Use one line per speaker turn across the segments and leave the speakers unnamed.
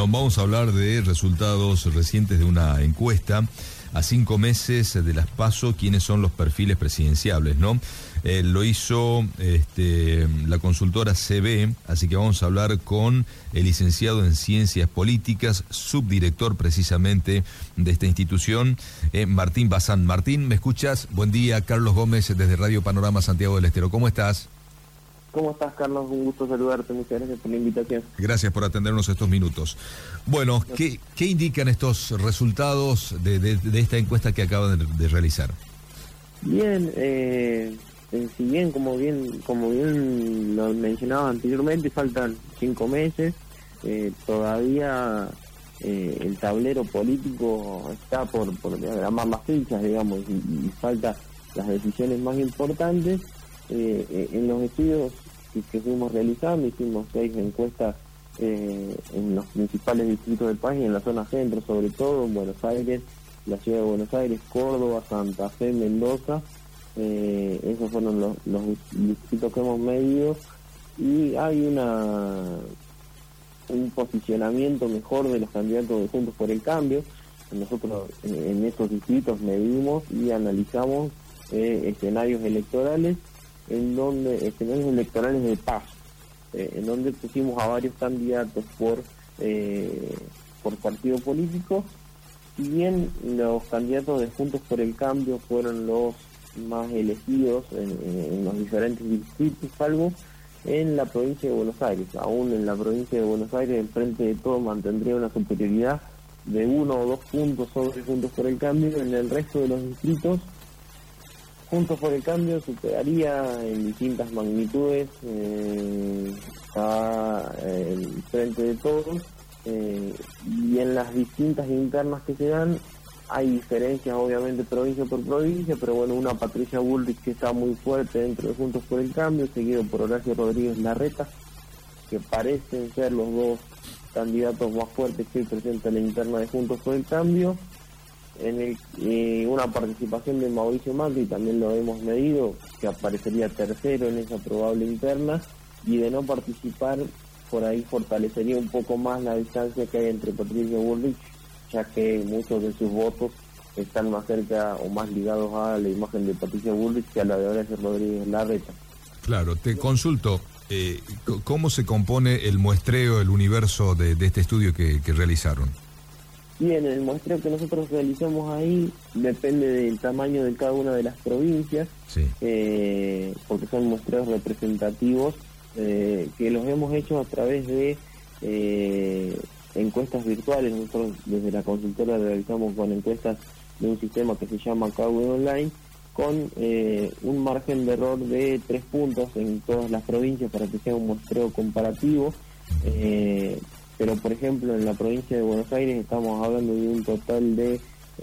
Bueno, vamos a hablar de resultados recientes de una encuesta a 5 meses de las PASO, quiénes son los perfiles presidenciables, ¿no? Lo hizo la consultora CB, así que vamos a hablar con el licenciado en Ciencias Políticas, subdirector precisamente de esta institución, Martín Bazán. Martín, ¿me escuchas? Buen día, Carlos Gómez desde Radio Panorama Santiago del Estero. ¿Cómo estás?
¿Cómo estás, Carlos? Un gusto saludarte. Muchas gracias por la invitación.
Gracias por atendernos estos minutos. Bueno, ¿qué indican estos resultados de esta encuesta que acaban de realizar?
Bien, si bien, como bien lo mencionaba anteriormente, faltan 5 meses. Todavía el tablero político está por diagramar las fichas, digamos, y falta las decisiones más importantes. En los estudios que fuimos realizando, hicimos 6 encuestas en los principales distritos del país, en la zona centro, sobre todo en Buenos Aires, la ciudad de Buenos Aires, Córdoba, Santa Fe, Mendoza. Esos fueron los distritos que hemos medido, y hay un posicionamiento mejor de los candidatos de Juntos por el Cambio. Nosotros en estos distritos medimos y analizamos escenarios electorales de PASO, en donde pusimos a varios candidatos por partido político. Si bien los candidatos de Juntos por el Cambio fueron los más elegidos en los diferentes distritos, salvo en la provincia de Buenos Aires. Aún en la provincia de Buenos Aires, el Frente de Todos mantendría una superioridad de 1 o 2 puntos sobre Juntos por el Cambio. En el resto de los distritos, Juntos por el Cambio superaría en distintas magnitudes a el Frente de Todos, y en las distintas internas que se dan hay diferencias, obviamente, provincia por provincia, pero bueno, una Patricia Bullrich que está muy fuerte dentro de Juntos por el Cambio, seguido por Horacio Rodríguez Larreta, que parecen ser los dos candidatos más fuertes que presenta la interna de Juntos por el Cambio. Una participación de Mauricio Macri, también lo hemos medido, que aparecería tercero en esa probable interna, y de no participar, por ahí fortalecería un poco más la distancia que hay entre Patricia Bullrich, ya que muchos de sus votos están más cerca o más ligados a la imagen de Patricia Bullrich que a la de Horacio Rodríguez Larreta.
Claro, te consulto, ¿cómo se compone el muestreo, el universo de este estudio que realizaron?
Bien, el muestreo que nosotros realizamos ahí depende del tamaño de cada una de las provincias, sí. Porque son muestreos representativos que los hemos hecho a través de encuestas virtuales. Nosotros desde la consultora realizamos con encuestas de un sistema que se llama KW Online, con un margen de error de 3 puntos en todas las provincias para que sea un muestreo comparativo. Pero por ejemplo en la provincia de Buenos Aires estamos hablando de un total de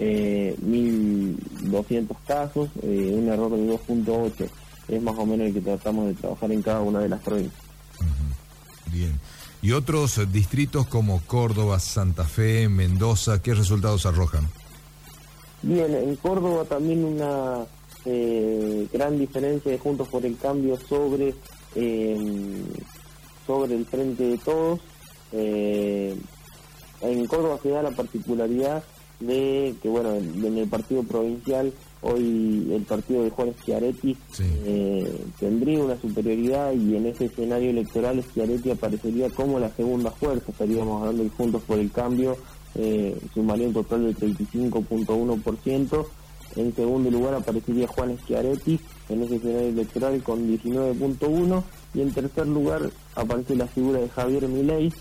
1.200 casos, un error de 2.8, es más o menos el que tratamos de trabajar en cada una de las provincias.
Bien. ¿Y otros distritos como Córdoba, Santa Fe, Mendoza, qué resultados arrojan? Bien,
en Córdoba también una gran diferencia de Juntos por el Cambio sobre el Frente de Todos. En Córdoba se da la particularidad de que, bueno, en el partido provincial, hoy el partido de Juan Schiaretti tendría una superioridad, y en ese escenario electoral Schiaretti aparecería como la segunda fuerza. Estaríamos hablando de Juntos por el Cambio, sumaría un total de 35.1%. En segundo lugar aparecería Juan Schiaretti en ese escenario electoral con 19.1%, y en tercer lugar aparece la figura de Javier Milei,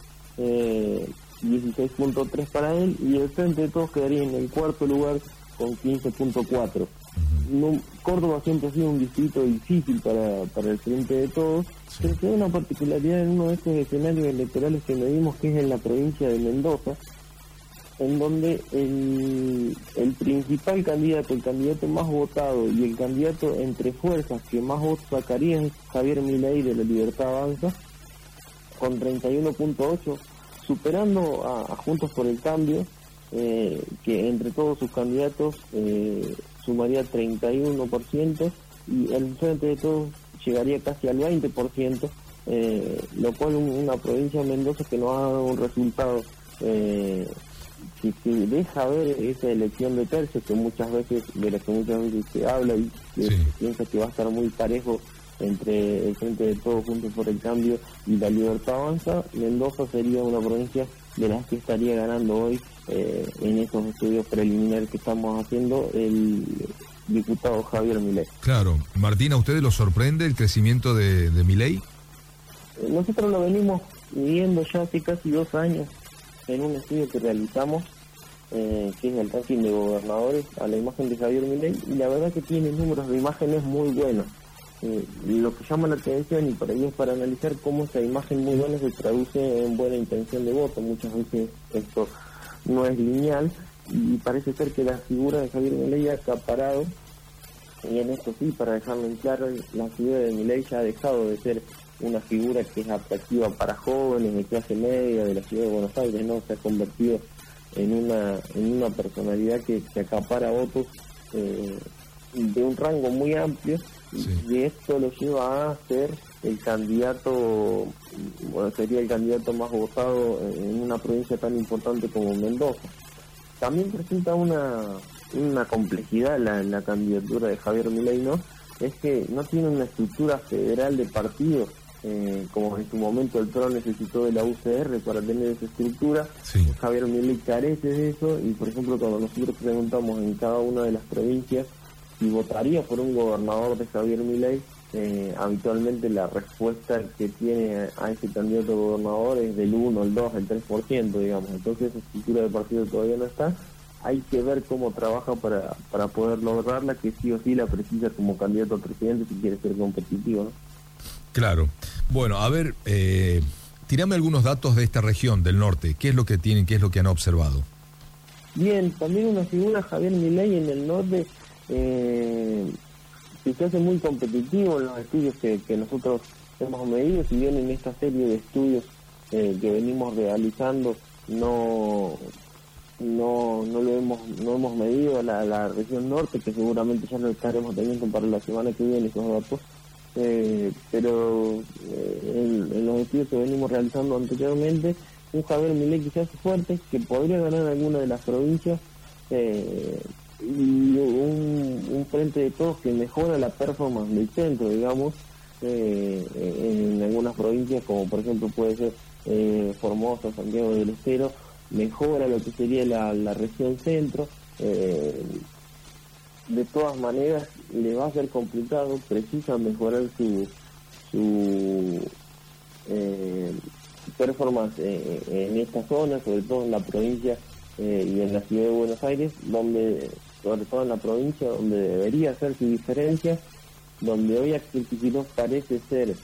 16.3 para él, y el Frente de Todos quedaría en el cuarto lugar con 15.4. Córdoba siempre ha sido un distrito difícil para el Frente de Todos, pero tiene una particularidad en uno de estos escenarios electorales que medimos, que es en la provincia de Mendoza, en donde el principal candidato, el candidato más votado y el candidato entre fuerzas que más votos sacaría es Javier Milei de la Libertad Avanza, con 31.8, superando a Juntos por el Cambio, que entre todos sus candidatos sumaría 31%, y el Frente de Todos llegaría casi al 20%, lo cual una provincia de Mendoza que nos ha dado un resultado que se deja ver esa elección de tercios que muchas veces se habla y que se piensa que va a estar muy parejo entre el Frente de Todos Juntos por el Cambio y La Libertad Avanza. Mendoza sería una provincia de las que estaría ganando hoy en esos estudios preliminares que estamos haciendo el diputado Javier Milei.
Claro. Martín, ¿a ustedes los sorprende el crecimiento de Milei?
Nosotros lo venimos viendo ya hace casi 2 años en un estudio que realizamos, que es el ranking de gobernadores a la imagen de Javier Milei, y la verdad que tiene números de imágenes muy buenos. Lo que llama la atención, y por ello es para analizar cómo esa imagen muy buena se traduce en buena intención de voto. Muchas veces esto no es lineal, y parece ser que la figura de Javier Milei ha acaparado, y en esto sí, para dejarlo en claro, la figura de Milei ya ha dejado de ser una figura que es atractiva para jóvenes de clase media de la ciudad de Buenos Aires, ¿no? Se ha convertido en una personalidad que acapara votos de un rango muy amplio, y esto lo lleva a ser el candidato, sería el candidato más votado en una provincia tan importante como Mendoza. También presenta una complejidad la candidatura de Javier Milei, ¿no? Es que no tiene una estructura federal de partidos, como en su momento el PRO necesitó de la UCR para tener esa estructura. Javier Milei carece de eso, y por ejemplo cuando nosotros preguntamos en cada una de las provincias si votaría por un gobernador de Javier Milei, habitualmente la respuesta que tiene a ese candidato a gobernador es del 1, el 2, el 3%, digamos. Entonces esa estructura de partido todavía no está. Hay que ver cómo trabaja para poder lograrla, que sí o sí la precisa como candidato a presidente si quiere ser competitivo, ¿no?
Claro. Bueno, a ver, tirame algunos datos de esta región del norte. ¿Qué es lo que tienen, qué es lo que han observado?
Bien, también una figura, Javier Milei, en el norte, que se hace muy competitivo en los estudios que nosotros hemos medido. Si bien en esta serie de estudios que venimos realizando no hemos medido la región norte, que seguramente ya lo estaremos teniendo para la semana que viene esos datos, pero en los estudios que venimos realizando anteriormente, un Javier Milei que se hace fuerte, que podría ganar alguna de las provincias, y un Frente de Todos que mejora la performance del centro, digamos, en algunas provincias, como por ejemplo puede ser Formosa, Santiago del Estero, mejora lo que sería la región centro. De todas maneras le va a ser complicado, precisa mejorar su performance en esta zona, sobre todo en la provincia y en la ciudad de Buenos Aires, sobre todo en la provincia donde debería hacer su diferencia, donde hoy Axel Kicillof parece ser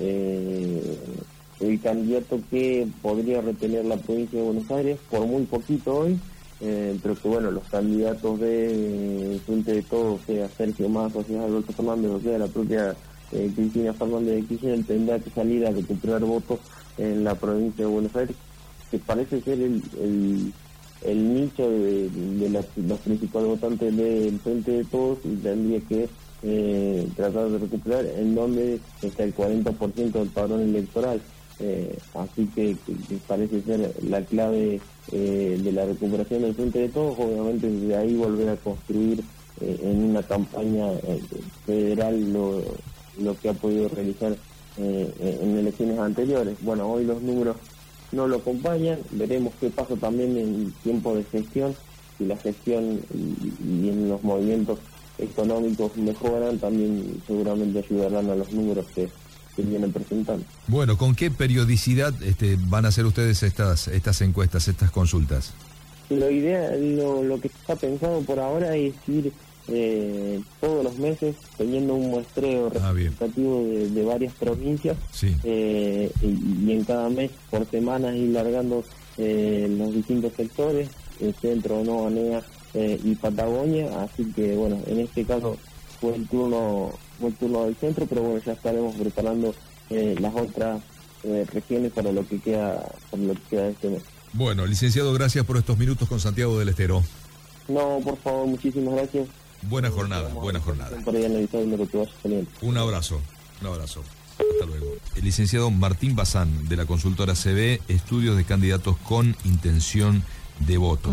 el candidato que podría retener la provincia de Buenos Aires por muy poquito hoy, pero que bueno, los candidatos de Frente de Todos, sea Sergio Massa, sea Alberto Fernández, o sea la propia Cristina Fernández de Kirchner, tendrá que salir a recuperar votos en la provincia de Buenos Aires, que parece ser el nicho de los principales votantes del Frente de Todos, y tendría que tratar de recuperar en donde está el 40% del padrón electoral. Así que parece ser la clave de la recuperación del Frente de Todos. Obviamente desde ahí volver a construir en una campaña federal lo que ha podido realizar en elecciones anteriores. Bueno, hoy los números no lo acompañan, veremos qué pasa también en tiempo de gestión, si la gestión y en los movimientos económicos mejoran, también seguramente ayudarán a los números que vienen presentando.
Bueno, ¿con qué periodicidad van a hacer ustedes estas encuestas, estas consultas?
Lo que está pensado por ahora es ir todos los meses teniendo un muestreo representativo de varias provincias, y en cada mes por semana ir largando los distintos sectores, el centro, no, ANEA y Patagonia. Así que bueno, en este caso fue el turno del centro, pero bueno, ya estaremos preparando las otras regiones para lo que queda de este mes.
Bueno, licenciado, gracias por estos minutos con Santiago del Estero.
No, por favor, muchísimas gracias.
Buena jornada, buena jornada.
Por ahí analizando lo que vaya saliendo.
Un abrazo. Hasta luego. el licenciado Martín Bazán, de la consultora CB, estudios de candidatos con intención de voto.